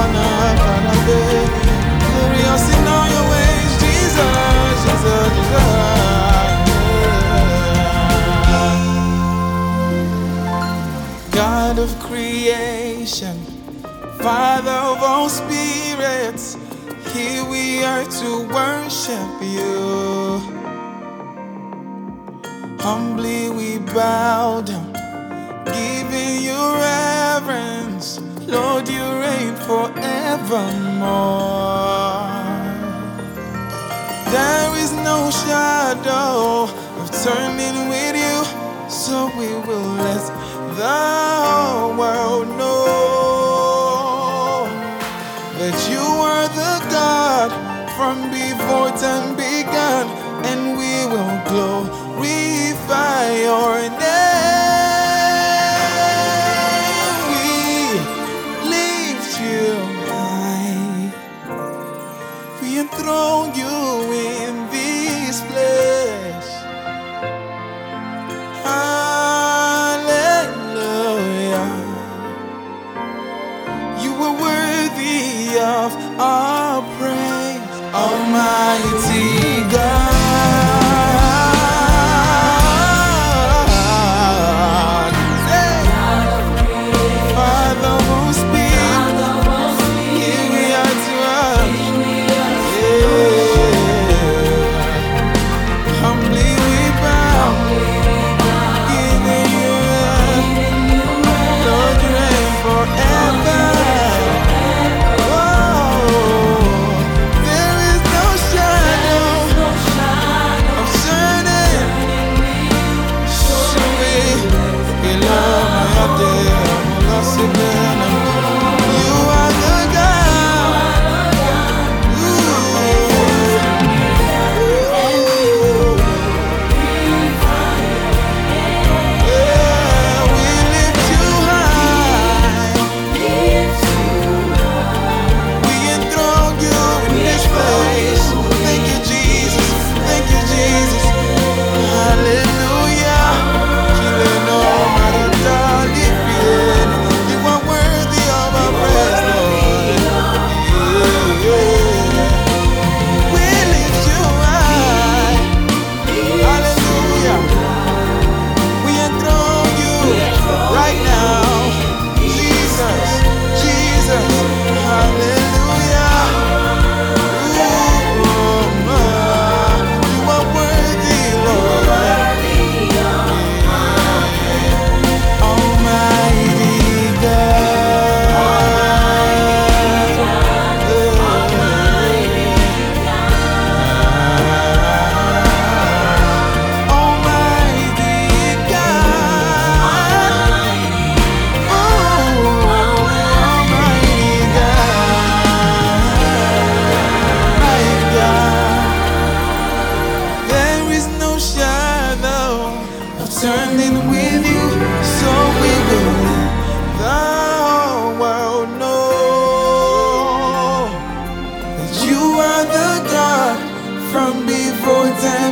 Glorious in all your ways, Jesus, Jesus, Jesus. God of creation, Father of all spirits, here we are to worship you. Humbly we bow down, giving you reverence. Lord, you reign forevermore. There is no shadow of turning with you, so we will let the world know that you are the God from before time began, and we will glorify your name. We lift you high, we enthrone you in this place. Hallelujah, you are worthy of our praise, Almighty God. Father who speaks, here we are to us. Humbly we bow, giving you reverence. Lord, you reign forever. Turning with you, so we will let the world know that you are the God from before time.